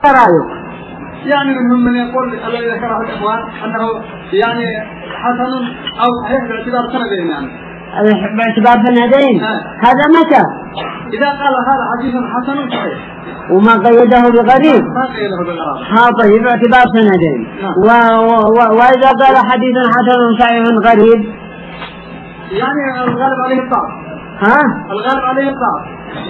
رأيك؟ يعني منهم من يقول الذي ذكره الإخوان أنه يعني حسن أو صحيح باعتبار سندين يعني باعتبار سندين. هذا متى؟ إذا قال هذا حديث حسن صحيح وما قيده بغريب. ما قيده بالغرابة. طيب باعتبار سندين. وإذا قال حديث حسن صحيح غريب يعني الغالب عليه الضعف. الغالب عليه الضعف.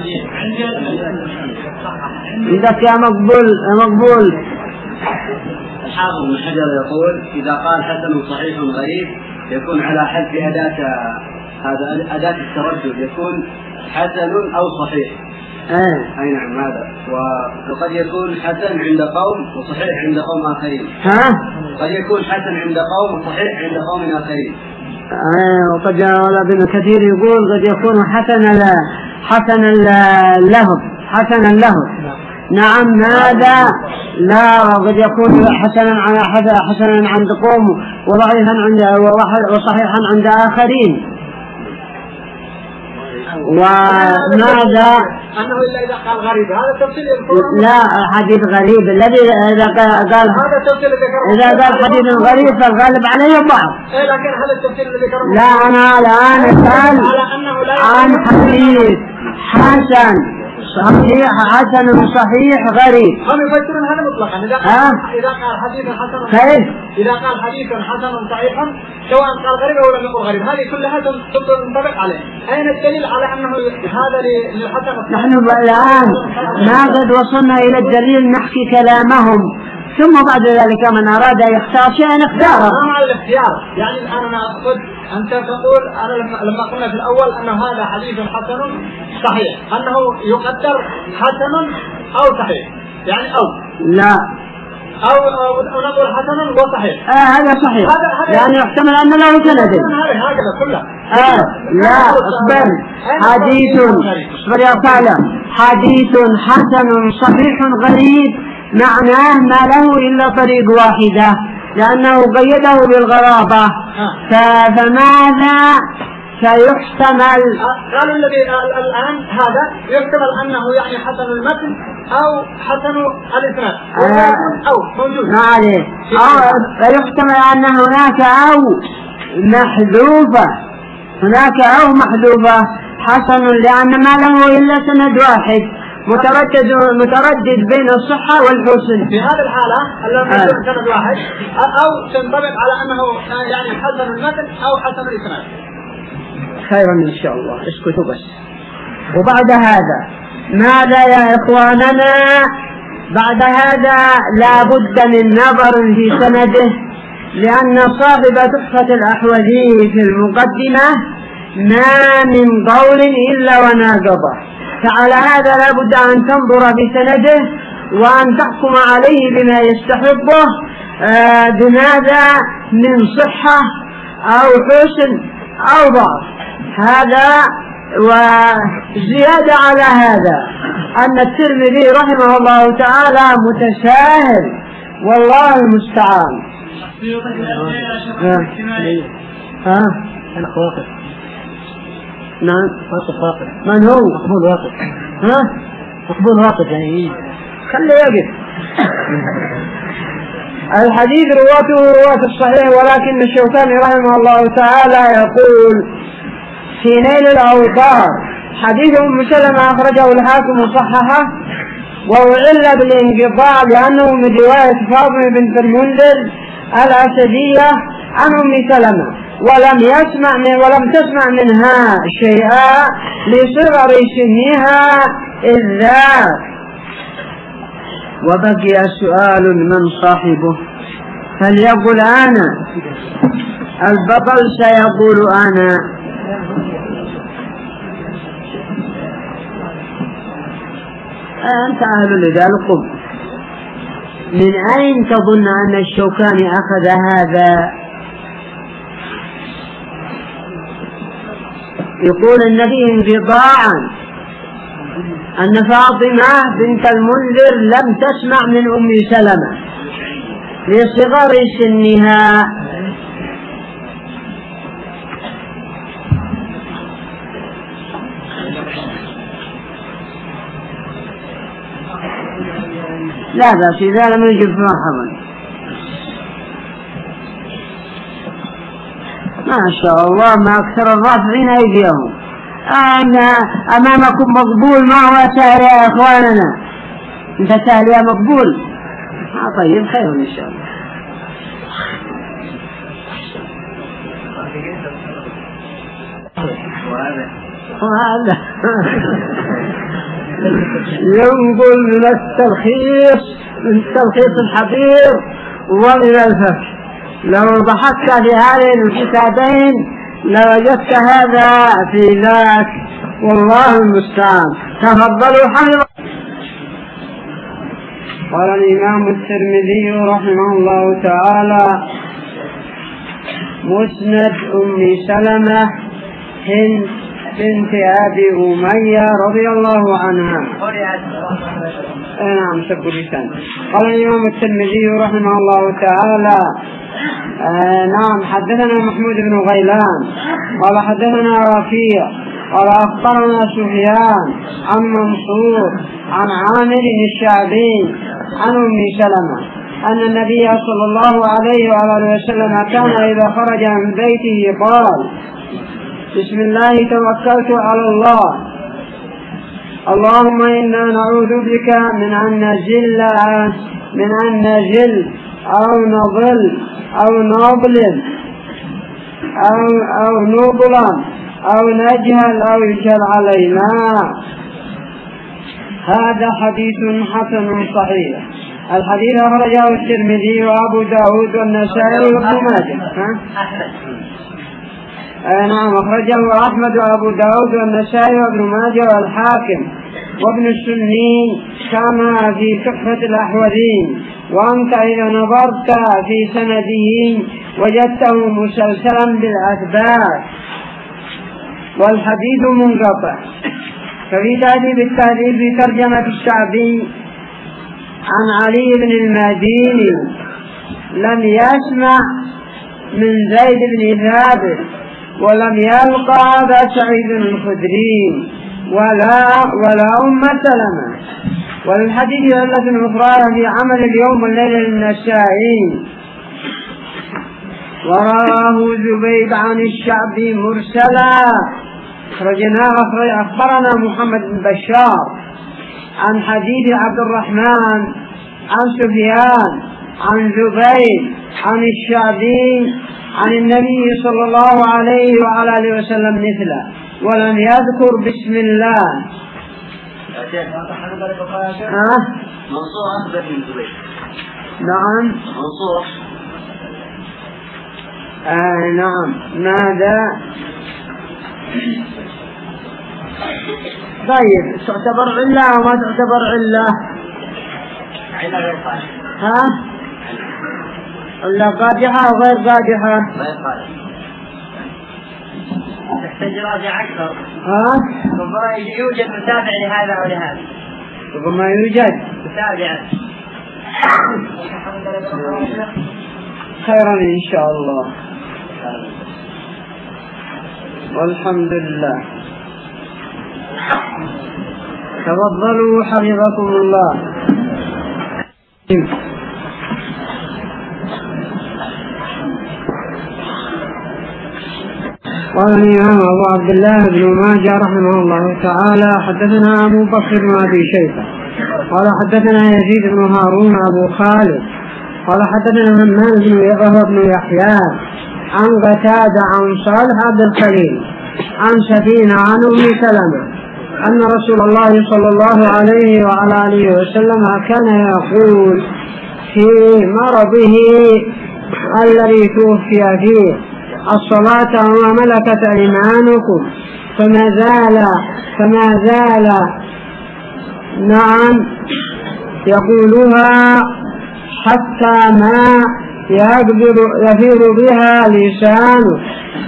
إذا كان مقبول. الحافظ بن حجر يقول إذا قال حسن صحيح غريب يكون على حذف هذا أداة التردد، يكون حسن أو صحيح. أي نعم هذا. وقد يكون حسن عند قوم وصحيح عند قوم آخرين. قد يكون حسن عند قوم وصحيح عند قوم آخرين. وقد ابن كثير يقول قد يكون حسنا له. نعم هذا لا، قد يكون حسنا عند قوم وصحيحا عند آخرين. وماذا أنه إلا إذا قال غريب هذا تفصيل لا حديث غريب الذي إذا قال هذا تفصيل إذا قال حديث غريب فالغالب عليه الضعف. لكن هذا التفصيل الذي ذكره لا أنا الآن أسأل عن حديث حسن صحيح غريب. هم يفسرون هذا مطلقا. إذا قال حديث حسن كيف؟ إذا قال حديث حسن صحيح سواء قال غريب أو لم يقل غريب هذه كلها تنطبق عليه. أين الدليل على أنه هذا للحسن؟ نحن الآن ما قد وصلنا إلى الدليل نحكي كلامهم، ثم بعد ذلك من أراد يختار شيئا اختاره. ما مع الاختيار يعني الآن أنا أقصد أنت تقول أنا لما قلنا في الأول أنه هذا حديث حسن صحيح أنه يقدر حسن أو صحيح يعني أو لا أو نقول حسن وصحيح. هذا صحيح يعني يحتمل أن له سند. هكذا كله. لا اصبر يا فعلا حديث حسن صحيح غريب معناه ما له إلا طريق واحدة لأنه قيده بالغرابة. فماذا سيحتمل؟ قالوا الذي الآن هذا يحتمل أنه يعني حسن المتن أو حسن الإسناد أو موجود. ما عليه. يحتمل أن هناك أو محذوفة حسن لأن ما له إلا سند واحد متردد بين الصحة والحسن. في هذه الحالة التي سند واحد أو تنطبق على أنه يعني حسن المتن أو حسن الإسناد. خيرا إن شاء الله اسكتوا بس. وبعد هذا ماذا يا إخواننا؟ بعد هذا لا بد من نظر في سنده لأن صاحب تحفة الأحوذي في المقدمة ما من قول إلا وناقضه. فعلى هذا لا بد أن تنظر في سنده وأن تحكم عليه بما يستحبه بماذا من صحة أو حسن أو ضعف. هذا وزيادة على هذا أن الترمذي رحمه الله تعالى متساهل والله المستعان. الخواطر نعم واقف. من هو؟ مقبول واقف. مقبول واقف يعني خليه يقف. الحديث رواته رواة الصحيح ولكن الشوكاني رحمه الله تعالى يقول في نيل الأوطار حديث أم سلمة أخرجه الحاكم وصححه وعل بالانقطاع لأنه من رواية فاطمة بنت المنذر الأسدية عن أم سلمة ولم تسمع منها شيئا لصغر سنها إذ ذاك. وبقي سؤال من صاحبه فليقل أنا. البطل سيقول أنا. أنت أهل لذلك. من أين تظن أن الشوكاني أخذ هذا؟ يقول النبي انقطاعا أن فاطمة بنت المنذر لم تسمع من أم سلمة لصغر سنها. لا بأس إذا لم يجب مرحبا. ما شاء الله ما أكثر الرافعين أيديهم. أمامكم مقبول، ما هو سهل يا إخواننا؟ أنت سهل يا مقبول؟ طيب خير إن شاء الله. وهذا ينقل من التلخيص الحبير ومن الفقه. لو ضحكت في هذين الكتابين لوجدت هذا في ذاك، والله المستعان. تفضلوا حمد. قال الإمام الترمذي رحمه الله تعالى: مسند أم سلمة هند بنت أبي أمية رضي الله عنها. نعم سب اللسان. قال الإمام الترمذي رحمه الله تعالى: نعم حدثنا محمود بن غيلان قال حدثنا رفيع قال أخبرنا سفيان عن منصور عن عامر الشعبي عن أم سلمة أن النبي صلى الله عليه وآله وسلم كان إذا خرج من بيته قال: بسم الله توكلت على الله، اللهم إنا نعوذ بك من أن نجل أو نضل أو نضلل أو نضلم أو نجهل أو يجهل علينا. هذا حديث حسن صحيح. الحديث أخرجه الترمذي وأبو داود والنسائي وابن ماجه. نعم أخرجه أحمد وأبو داود والنسائي وابن ماجه والحاكم وابن السني كما في تحفة الأحوذين. وأنت إذا نظرت في سنده وجدته مسلسلا بالأثبات والحديث منقطع. ففي تهذيب التهذيب في ترجمة الشعبي عن علي بن المديني لم يسمع من زيد بن ثابت ولم يلقى أبا سعيد الخدري ولا أم سلمة. والحديث علة أخرى في عمل اليوم والليلة للنسائي. وراه زبيد عن الشعبي مرسلا أخبرنا محمد بن بشار عن حديث عبد الرحمن عن سفيان عن زبيد عن الشعبي عن النبي صلى الله عليه وعلى آله وسلم مثله ولم يذكر بسم الله. منصور أخبر من زبيد. نعم منصور. نعم. ماذا؟ طيب تعتبر علة وما تعتبر علة؟ علة غير قادحة. علة قادحة وغير قادحة. غير قادحة. تحتاج راجع أكثر. ربما يوجد متابع لهذا أو لهذا. ربما يوجد متابع. خيرا إن شاء الله. والحمد لله. تفضلوا حفظكم الله. قال الإمام أبو عبد الله بن ماجه رحمه الله تعالى: حدثنا أبو بكر بن أبي شيبة قال حدثنا يزيد بن هارون أبو خالد قال حدثنا همام بن يحيى عن قتادة عن صالح عبد الخليل عن سفينة عن أم سلمة أن رسول الله صلى الله عليه وعلى آله وسلم كان يقول في مرضه الذي توفي فيه: الصلاة وما ملكت أيمانكم. فما زال نعم يقولها حتى ما يفيض بها لسانه.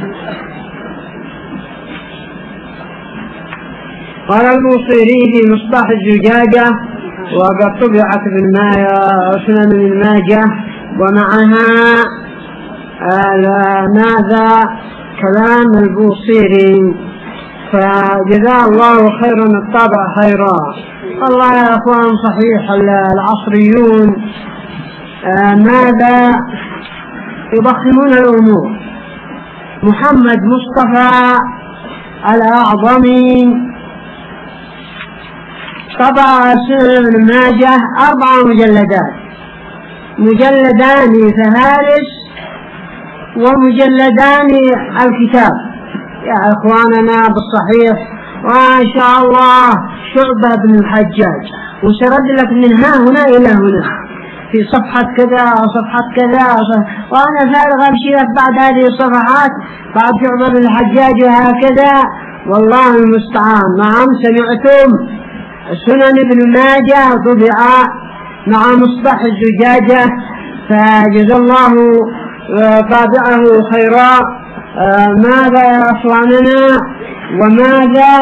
قال البوصيري في مصباح الزجاجة وقد طبعت سنن ابن ماجه ومعها ماذا كلام البوصيري فجزاه الله خيرا الطبع خيرا. والله يا أخوان صحيح العصريون ماذا يضخمون الأمور. محمد مصطفى الأعظمي طبع سنن ابن ماجه 4 مجلدات، مجلدان فهارس ومجلدان الكتاب يا إخواننا بالصحيح. وإن شاء الله شعبة بن الحجاج، وسرد لك من ها هنا إلى هنا في صفحة كذا وصفحة كذا وأنا فارغ أمشي لك بعد هذه الصفحات بعد شعبة بن الحجاج وهكذا. والله المستعان. نعم سمعتم سنن ابن ماجه طبع مع مصباح الزجاجة، فجزا الله طابعه خيرا. ماذا يا أخواننا وماذا،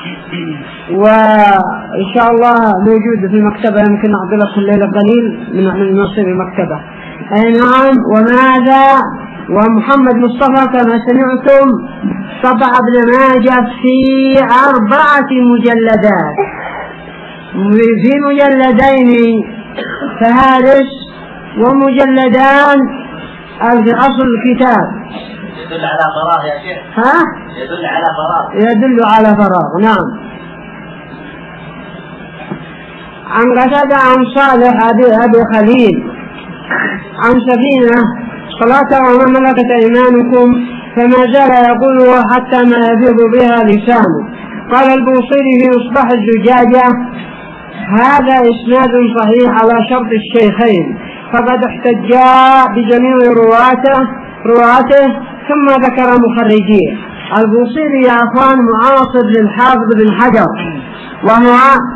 وإن شاء الله موجود في المكتبة، يمكن أعطي لكم الليلة قليل من نصيب المكتبة. أي نعم. وماذا ومحمد مصطفى كما سمعتم طبع ابن ماجه في 4 مجلدات، في مجلدين فهارس ومجلدان في أصل الكتاب. يدل على فراغ يا شيخ. ها؟ يدل على فراغ. يدل على فراغ. نعم. عن قتادة عن صالح أبي خليل عن سفينة صلاة وما ملكت أيمانكم، فما زال يقول حتى ما يفيض بها لسانه. قال البوصيري في مصباح الزجاجة هذا إسناد صحيح على شرط الشيخين، فقد احتجا بجميع رواته ثم ذكر مخرجيه. البوصيري يا أخوان معاصر للحافظ بن حجر، وهو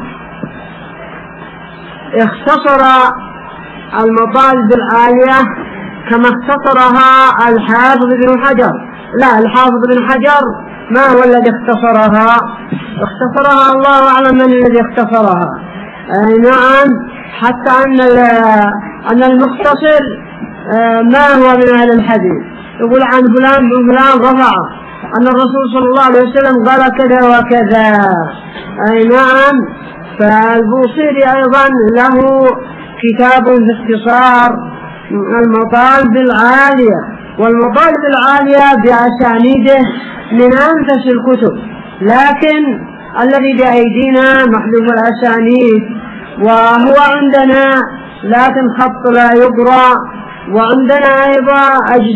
اختصر المطالب العالية كما اختصرها الحافظ بن حجر. لا، الحافظ بن حجر ما هو الذي اختصرها الله أعلم من الذي اختصرها. نعم. حتى أن المختصر ما هو من أهل الحديث، يقول عن فلان بن فلان رفعه أن الرسول صلى الله عليه وسلم قال كذا وكذا. أي نعم. فالبوصيري أيضا له كتاب في اختصار المطالب العالية، والمطالب العالية بأسانيده من أنفس الكتب، لكن الذي بأيدينا محذوف الأسانيد، وهو عندنا لكن خط لا يقرأ، وعندنا أيضا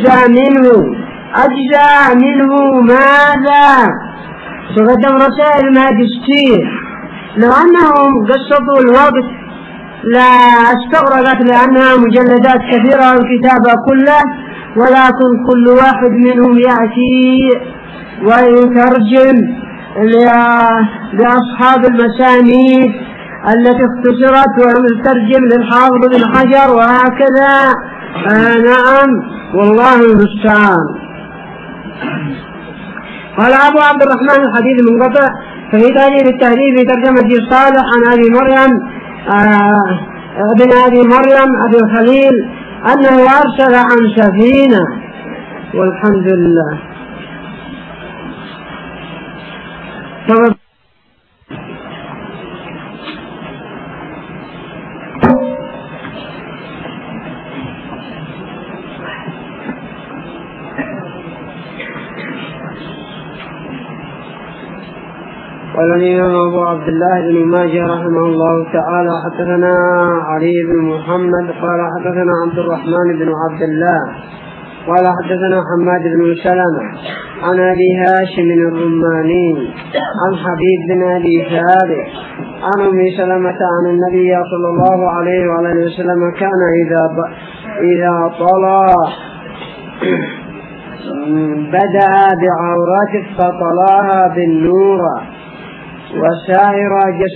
أجزاء منه ماذا تقدم رسائل ماجستير. لو أنهم قصدوا الوقت لا استغرقت لأنها مجلدات كثيرة الكتابة كله، ولكن كل واحد منهم يأتي ويترجم لأصحاب المسانيد التي اختصرت ويترجم للحافظ بن حجر وهكذا. نعم. والله المستعان. قال أبو عبد الرحمن الحديث منقطع، ففي تهذيب التهذيب في ترجمة صالح عن أبي مريم ابن أبي مريم أبي الخليل أنه أرسل عن سفينة. والحمد لله. قال الإمام أبو عبد الله بن ماجه رحمه الله تعالى حدثنا علي بن محمد قال حدثنا عبد الرحمن بن عبد الله قال حدثنا حماد بن سلمة عن أبي هاشم الرماني عن حبيب بن أبي ثابت عن أم سلمة عن النبي صلى الله عليه وعلى وسلم كان إذا طلع بدأ بعورته فطلاها بالنور وسائر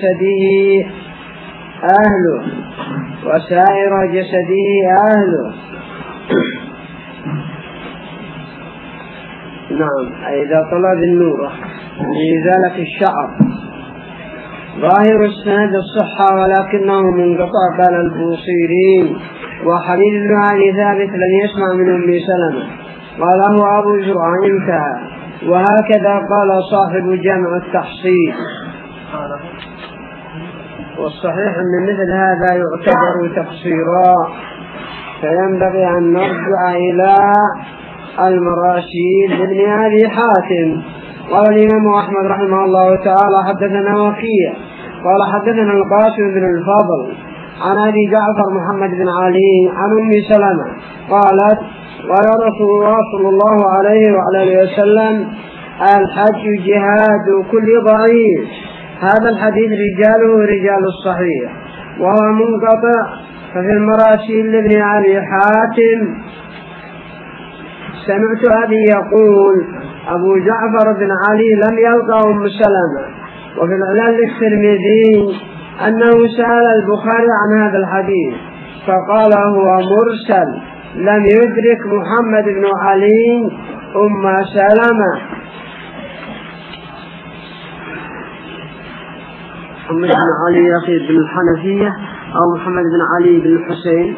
جسده أهله. نعم. إذا طلع بالنور لإزالة الشعر. ظاهر السند الصحة ولكنه منقطع. قال البوصيري وحبيب بن أبي ثابت لم يسمع من أم سلمة قاله أبو زرع انتهى. وهكذا قال صاحب جامع التحصيل. والصحيح أن مثل هذا يعتبر تقصيرا، فينبغي أن نرجع إلى المراشيد لابن أبي حاتم. قال الإمام أحمد رحمه الله تعالى حدثنا وكيع قال حدثنا القاسم بن الفضل عن أبي جعفر محمد بن علي عن أم سلمة قالت قال رسول الله صلى الله عليه وعلى وسلم الحج جهاد كل ضعيف. هذا الحديث رجاله رجال الصحيح وهو منقطع. ففي المراسيل لابن أبي حاتم سمعت أبي يقول أبو جعفر بن علي لم يلقى أم سلمة. وفي العلل للترمذي أنه سأل البخاري عن هذا الحديث فقال هو مرسل لم يدرك محمد بن علي أم سلمة. محمد بن علي أخي بن الحنفية أو محمد بن علي بن الحسين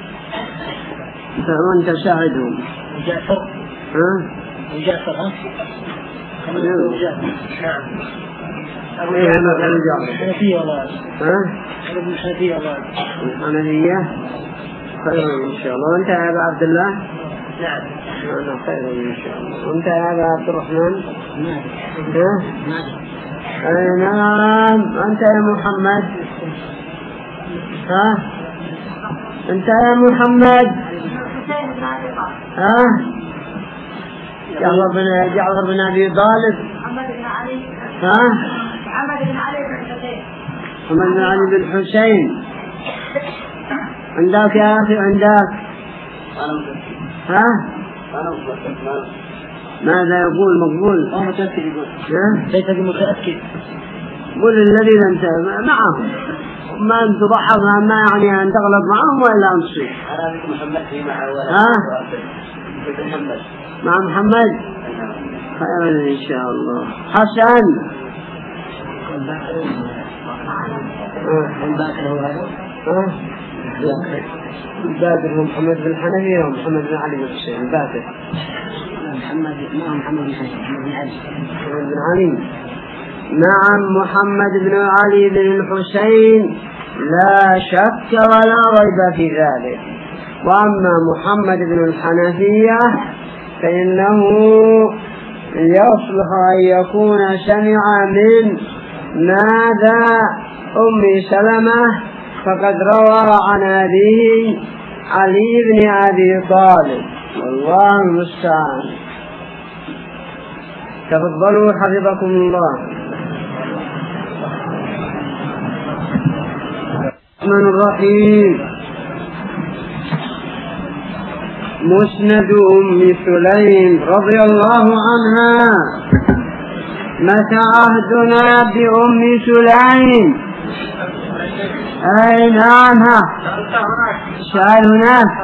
فأنت ساعدهم. جعفر جعفر الحنفية والله الحنفية الحنفية خير إن شاء الله. وأنت يا أبا عبد الله؟ نعم أنا خير إن شاء الله. وأنت يا أبا عبد الرحمن؟ نعم. أنت يا محمد؟ أنت يا محمد؟ جعفر بن أبي طالب. محمد بن علي. محمد بن علي بن الحسين. عندك يا أخي عندك؟ ماذا يقول مقبول؟ متأكد يقول. ليس بمتأكد. قل الذي لم معهم ما أن تضحض ما يعني أن تغلط معهم وإلا أن تصيب. أنا محمد مع محمد خيرا إن شاء الله. حسن البادر هو محمد بن الحنفية ومحمد بن علي بن الحسين. البادر محمد بن علي. نعم محمد بن علي بن الحسين لا شك ولا ريب في ذلك. وأما محمد بن الحنفية فإنه يصلح أن يكون سمع من ماذا أم سلمة فقد روى عن أبيه علي بن أبي طالب والله المستعان. تفضلوا حفظكم الله. الرحمن الرحيم. مسند أم سليم رضي الله عنها. متى عهدنا بأم سليم؟ أين عنها؟ سأل هناك.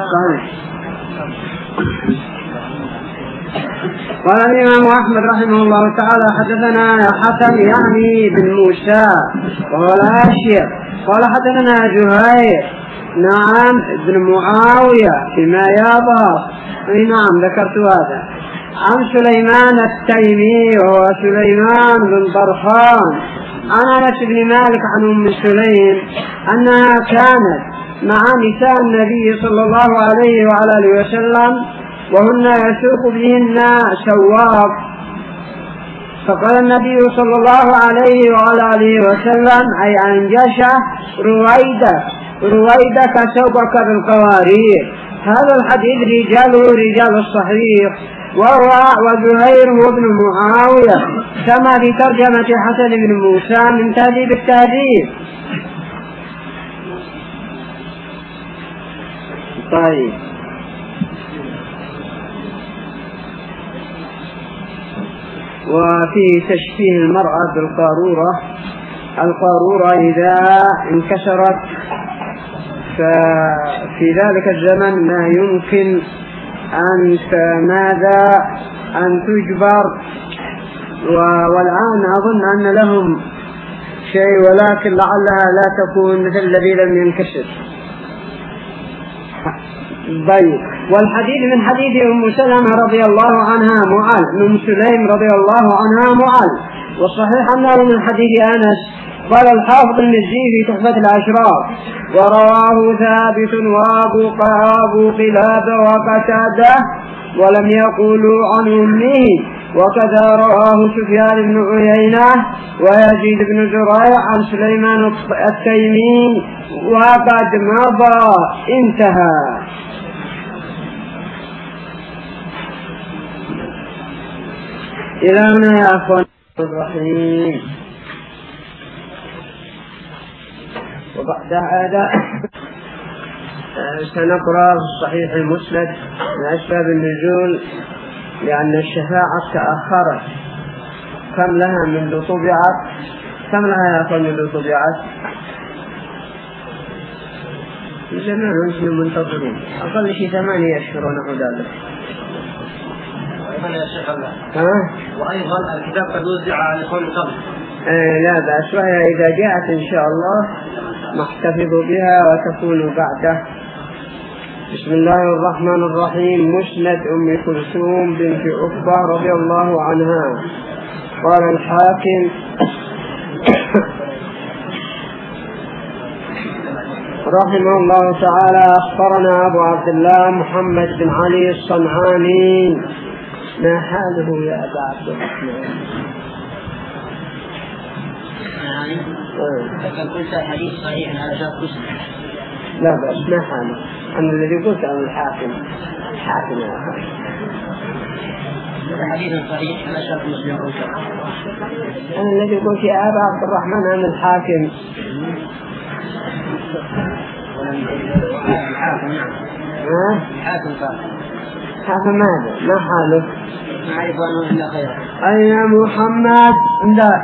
قال الإمام أحمد رحمه الله تعالى حدثنا حسن يعني بن موسى وهو الأشير قال حدثنا زهير نعم ابن معاوية فيما يظهر. نعم ذكرت هذا. عن سليمان التيمي وهو سليمان بن طرخان عن أنس بن مالك عن أم سليم أنها كانت مع نساء النبي صلى الله عليه وعلى آله وسلم وهن يسوق بهن سواق. فقال النبي صلى الله عليه وعلى آله وسلم أي أنجشه رويدك سوقك بالقوارير. هذا الحديث رجاله رجال الصحيح وزهير وابن معاوية كما في ترجمة حسن بن موسى من تهذيب التهذيب. طيب وفي تشبيه المرأة بالقارورة. القارورة إذا انكسرت ففي ذلك الزمن ما يمكن أن تجبر. والآن أظن أن لهم شيء ولكن لعلها لا تكون مثل الذي لم ينكسر. طيب والحديث من حديث أم سلمة رضي الله عنها معاذ، أم سليم رضي الله عنها معاذ. والصحيح أنه من حديث أنس. قال الحافظ المزي في تحفة الأشراف: ورواه ثابت وأبو قلابة وقتادة ولم يقولوا عن أمه، وكذا رواه سفيان بن عيينة ويزيد بن زريع عن سليمان التيمي وقد مضى. انتهى. إلى هنا يا أخوان الرحيم. وبعد هذا سنقرأ صحيح المسند من أسباب النزول، لأن الشفاعة تأخرت. كم لها منذ طبعت؟ كم لها يا أخوان منذ طبعت؟ زمان نحن منتظرين أقل شيء 8 أشهر ونحو ذلك. وأيضا الكتاب قد وزع على الإخوان من قبل. لا بأس، وهي إذا جاءت إن شاء الله نحتفظ بها وتكون بعده. بسم الله الرحمن الرحيم. مسند أم كلثوم بنت عقبة رضي الله عنها. قال الحاكم رحمه الله تعالى: أخبرنا أبو عبد الله محمد بن علي الصنعاني. ما حاله يا أبا عبد الرحمن؟ قلت حديث صحيح على شرط مسلم. لا بأس، ما حاله. أنا الذي قلت عن الحاكم يا أخي. حديث صحيح على شرط مسلم. أنا الذي قلت يا أبا عبد الرحمن عن الحاكم. حاكم ماذا؟ ما حاله؟ ما أعرف أنه إلا خير. أين محمد؟ لا.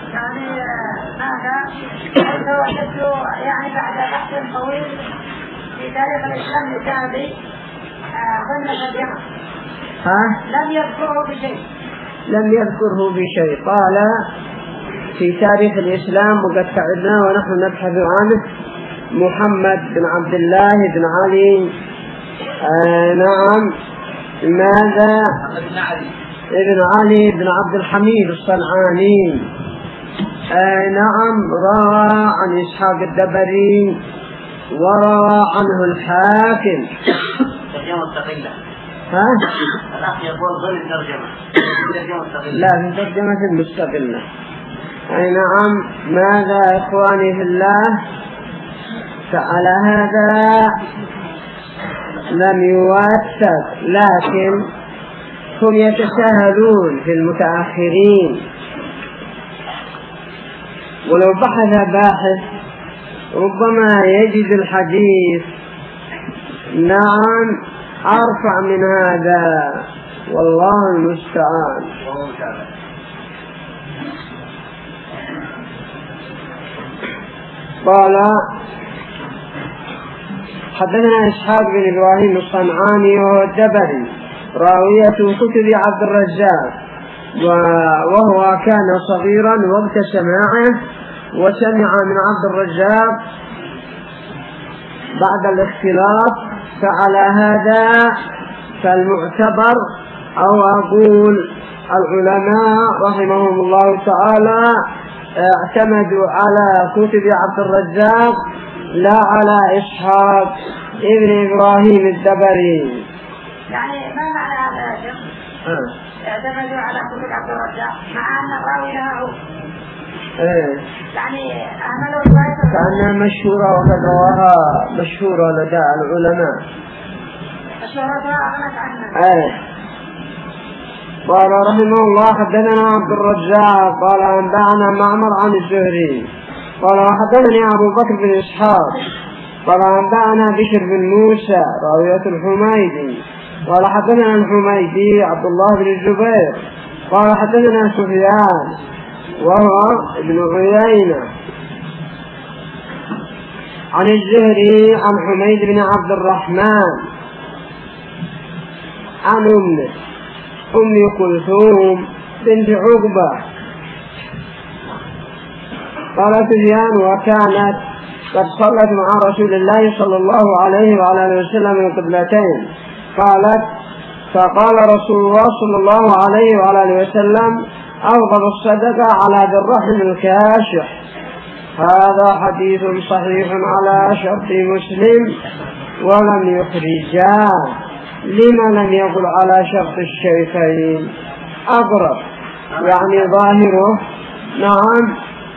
هذا وجدت يعني بعد بحث طويل في تاريخ الإسلام الذهبي ضمن الجمع لم يذكره بشيء. قال في تاريخ الإسلام وقد تعبنا ونحن نبحث عنه: محمد بن عبد الله بن علي. نعم. ماذا؟ ابن علي بن عبد الحميد الصنعاني. نعم. روى عن إسحاق الدبري وروى عنه الحاكم. ترجمة مستقلة. الأخ يقول غير الترجمة. لا، في ترجمة مستقلة. أي نعم. ماذا إخواني في الله؟ فعلى هذا لم يوثق، لكن هم يتساهلون في المتأخرين، ولو بحث باحث ربما يجد الحديث نعم أرفع من هذا، والله المستعان. قال: حدثنا إسحاق بن إبراهيم الصنعاني وهو الدبري، راوية كتب عبد الرزاق، وهو كان صغيرا وقت سماعه، وسمع من عبد الرزاق بعد الاختلاط. فعلى هذا فالمعتبر، أو أقول العلماء رحمهم الله تعالى اعتمدوا على كتب عبد الرزاق لا على إسحاق ابن إبراهيم الدبري. يعني ما معنى هذا يا شيخ؟ اعتمدوا على كتب عبد الرزاق مع أن الراوي له يعني أهملوا روايته كأنها مشهورة، وقد رواها مشهورة لدى العلماء. مشهورتها أغنت عنها. قال رحمه الله: حدثنا عبد الرزاق قال أنبأنا معمر عن الزهري قال حدثني أبو بكر بن إسحاق قال أنبأنا بشر بن موسى راوية الحميدي قال حدثنا الحميدي عبد الله بن الزبير قال حدثنا سفيان وهو ابن عيينة عن الزهري عن حميد بن عبد الرحمن عن أم كلثوم بنت عقبة. قال سفيان: وكانت قد صلت مع رسول الله صلى الله عليه وعلى اله وسلم القبلتين، قالت: فقال رسول الله صلى الله عليه وعلى آله وسلم: أفضل الصدقة على ذي الرحم الكاشح. هذا حديث صحيح على شرط مسلم ولم يخرجاه. لما لم يقل على شرط الشيخين؟ أقرب يعني ظاهره. نعم،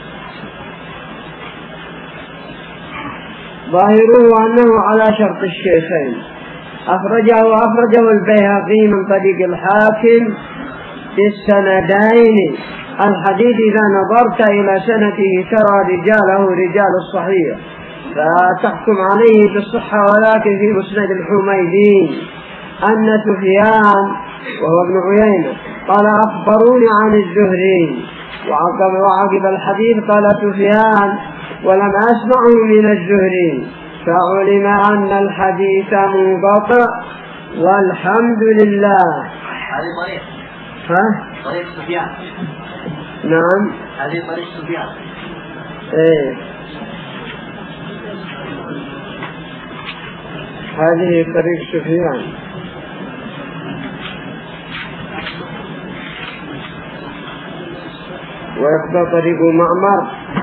ظاهره أنه على شرط الشيخين. أخرجه البيهقي من طريق الحاكم بالسندين. الحديث إذا نظرت إلى سنده ترى رجاله رجال الصحيح فتحكم عليه بالصحة. ولكن في مسند الحميدي أن سفيان وهو ابن عيينة قال: أخبروني عن الزهري، وعقب الحديث قال سفيان: ولم أسمعه من الزهري، فعلم أن الحديث منقطع. والحمد لله. هذه طريق. طريق سفيان. نعم، هذه طريق سفيان. إيه، هذه طريق سفيان. ويبقى طريق معمر.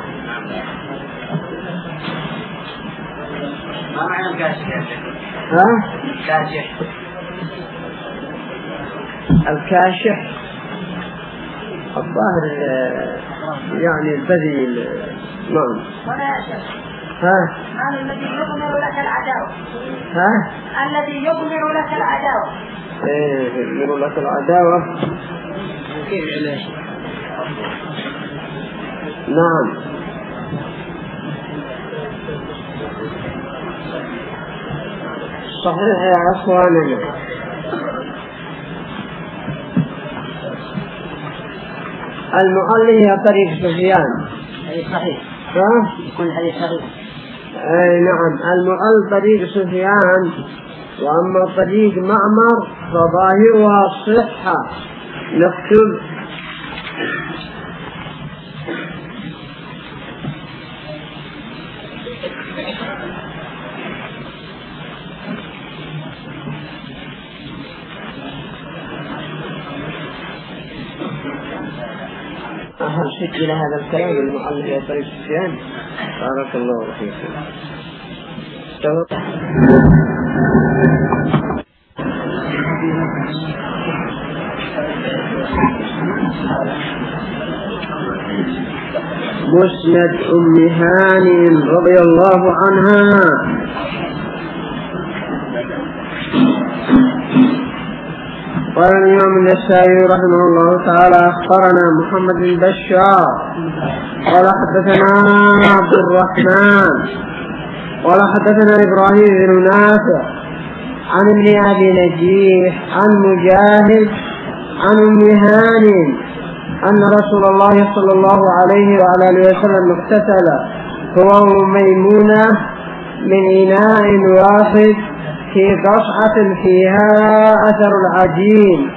ما معنى الكاشح يا شيخ؟ كاشح. الكاشح الظاهر يعني البذيء. نعم. الذي يضمر لك العداوة. الذي يضمر لك العداوة. يضمر لك العداوة. نعم. صحيح يا أخواننا. المعلّ هي طريق سفيان. صحيح. يكون حديث صحيح. نعم، المعلّ طريق سفيان. وأما طريق معمر فظاهرها الصحة. نكتب: سجل هذا الكلام المعلّ هي طريق سفيان. بارك الله فيكم. مسند أم هانئ رضي الله عنها. قال الإمام النسائي رحمه الله تعالى: أخبرنا محمد بن بشار قال حدثنا عبد الرحمن قال حدثنا إبراهيم بن نافع عن ابن أبي نجيح عن مجاهد عن أم هانئ أن رسول الله صلى الله عليه وعلى آله وسلم اغتسل هو وميمونة من إناء واحد في قصعة فيها أثر العجين.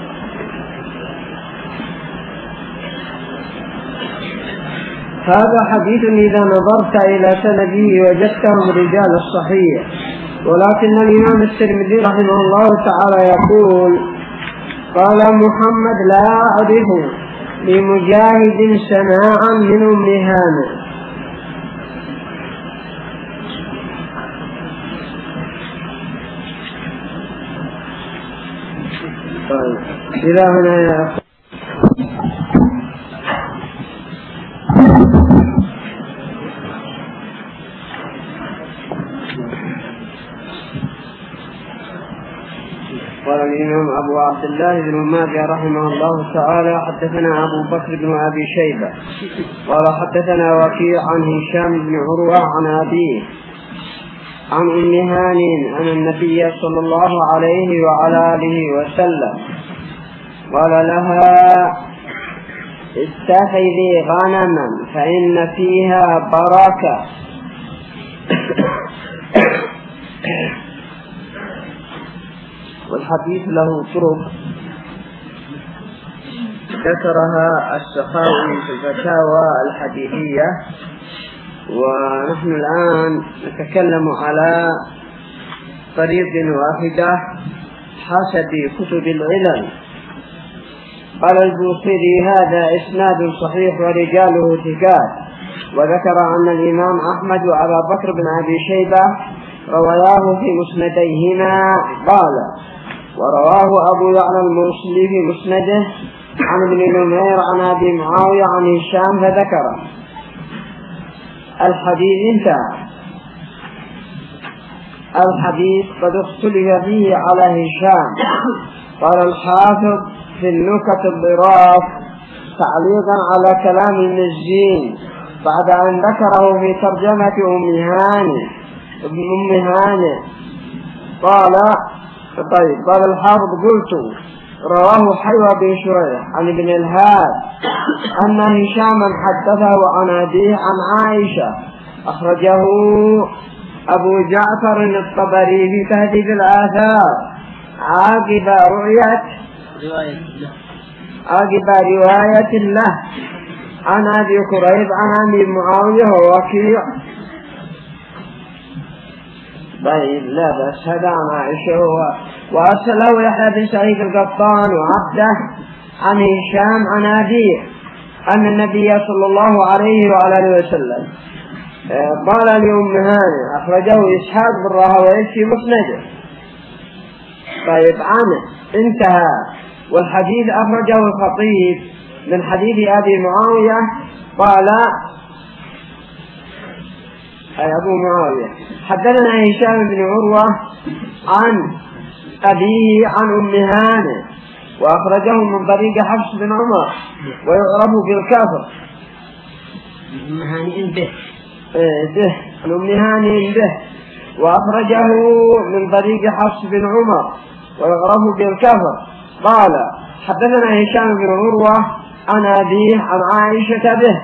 هذا حديث إذا نظرت إلى سنده وجدته رجال الصحيح. ولكن الإمام الترمذي رحمه الله تعالى يقول: قال محمد: لا أعرف لمجاهد سماعا من أم هانئ. إلى هنا يا أخي. قال الإمام أبو عبد الله بن ماجه رحمه الله تعالى: حدثنا أبو بكر بن أبي شيبة قال حدثنا وكيع عن هشام بن عروة عن أبيه عن أم هانئ أن النبي صلى الله عليه وعلى آله وسلم قال لها: اتخذي غنما فإن فيها بركة. والحديث له طرق ذكرها السخاوي في الفتاوى الحديثية. ونحن الآن نتكلم على طريق واحدة حسب كتب العلل. قال البوصيري هذا إسناد صحيح ورجاله ثقات. وذكر أن الإمام أحمد وأبا بكر بن أبي شيبة رواه في مسنديهما. قال ورواه أبو يعلى الموصلي في مسنده عن ابن نمير عن أبي معاوية عن هشام فذكر الحديث. انتهى الحديث. قد اختلف فيه على هشام. قال الحافظ في النكت الظراف تعليقا على كلام المزين بعد أن ذكره في ترجمة أم هانئ قال الحافظ قلت رواه حيوى بن شريح عن ابن الهاد أن هشاما حدثه عن أبيه عن عائشة. أخرجه أبو جعفر الطبري في تهذيب الآثار عاقب رواية له عن أبي كريب عن أبي معاوية ووكيع. لا بس هذا عن عائشة. وأرسله يحيى بن سعيد القطان وعبده عن هشام عن أبيه أن النبي صلى الله عليه وعلى آله وسلم قال لأم هانئ. أخرجه إسحاق بن راهويه في مسنده. عنه. انتهى. والحديث أخرجه الخطيب من حديث أبي معاوية. قال أبو معاوية حدثنا هشام بن عروة عن أبيه عن أم هانئ وأخرجه من طريق حفص بن عمر ويعرف بالكافر. أم هانئ به عن أم هانئ به وأخرجه من طريق حفص بن عمر ويعرف بالكافر. قال حدثنا هشام بن عروة عن أبيه عن عائشة به.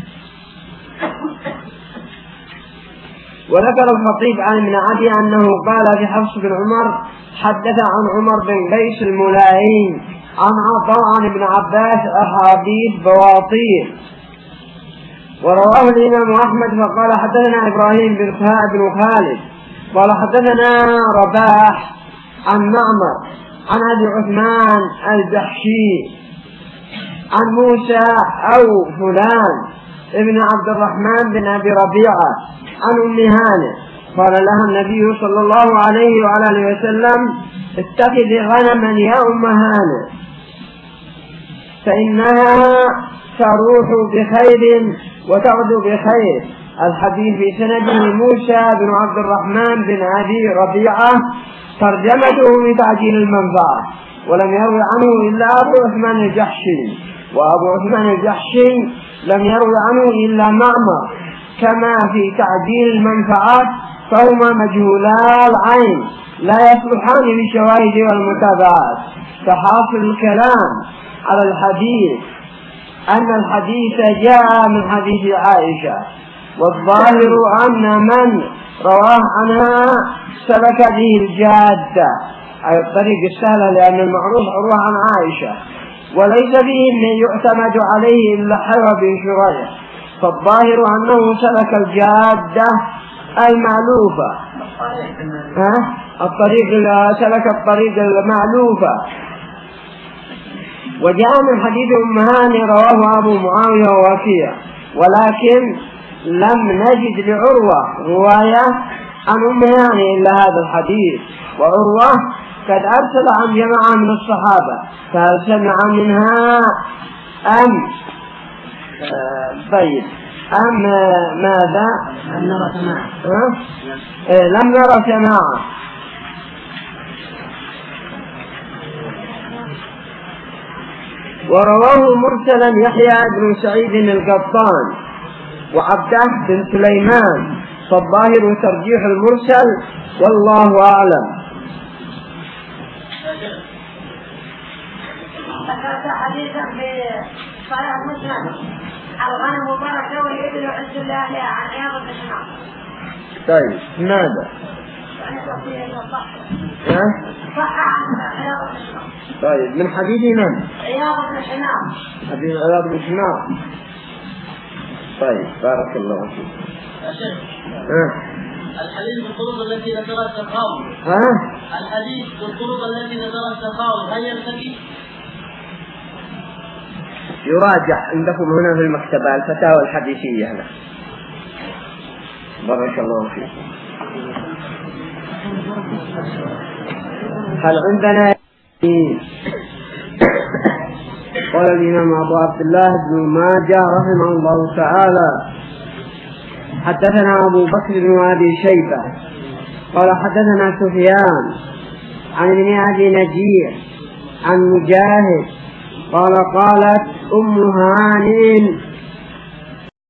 وذكر الخطيب عن ابن عدي أنه قال في حفص بن عمر حدث عن عمر بن قيس الملائين عن عطاء عن ابن عباس أحاديث بواطير. ورواه الإمام أحمد فقال حدثنا إبراهيم بن خالد قال حدثنا رباح عن معمر عن أبي عثمان الجحشي عن موسى أو فلان ابن عبد الرحمن بن أبي ربيعة عن أم هانئ قال لها النبي صلى الله عليه وعلى آله وسلم اتخذي غنما يا أم هانئ فإنها تروح بخير وتعد بخير. الحديث في سنده موسى بن عبد الرحمن بن أبي ربيعة ترجمته بتعجيل المنفعة. ولم يروي عنه إلا أبو عثمان الجحشي. وأبو عثمان الجحشي لم يروي عنه إلا معمر كما في تعجيل المنفعات فهما مجهولا العين لا يصلحان للشواهد والمتابعات. فحاصل الكلام على الحديث أن الحديث جاء من حديث عائشة. والظاهر أن من رواه عنها سلك به الجادة أي الطريق السهلة لأن المعروف عروة عن عائشة وليس فيه من يعتمد عليه إلا حيوى بن شريح. فالظاهر أنه سلك الجادة المألوفة سلك الطريق المألوفة. وجاء من حديث أم هانئ رواه أبو معاوية ووكيع ولكن لم نجد لعروة رواية عن أم هانئ إلا هذا الحديث. وعروة قد أرسل عن جماعة من الصحابة فهل سمع منها أم أم ماذا لم نرى سماعا. ورواه مرسلا يحيى بن سعيد القطان وعبده بن سليمان. فالظاهر ترجيح المرسل والله أعلم. ذكرت حديثا في صحيح مسلم الغنم بركة والإبل عز الله عن عياض بن شمال. طيب ماذا؟ صح عن عياض بن شمال. طيب من حديث من؟ عياض بن شمال. حديث عياض بن شمال. طيب بارك الله فيك. الحديث الخروج التي ذكرت الراوي الحديث والطرق التي ذكرها السخاوي هل يلتقي؟ يراجع عندكم هنا في المكتبة الفتاوى الحديثية هنا. بارك الله فيكم. هل عندنا قال الإمام أبو عبد الله بن ماجه رحمه الله تعالى حدثنا أبو بكر بن أبي شيبة قال حدثنا سفيان عن ابن أبي نجيح عن مجاهد قال قالت أم هانئ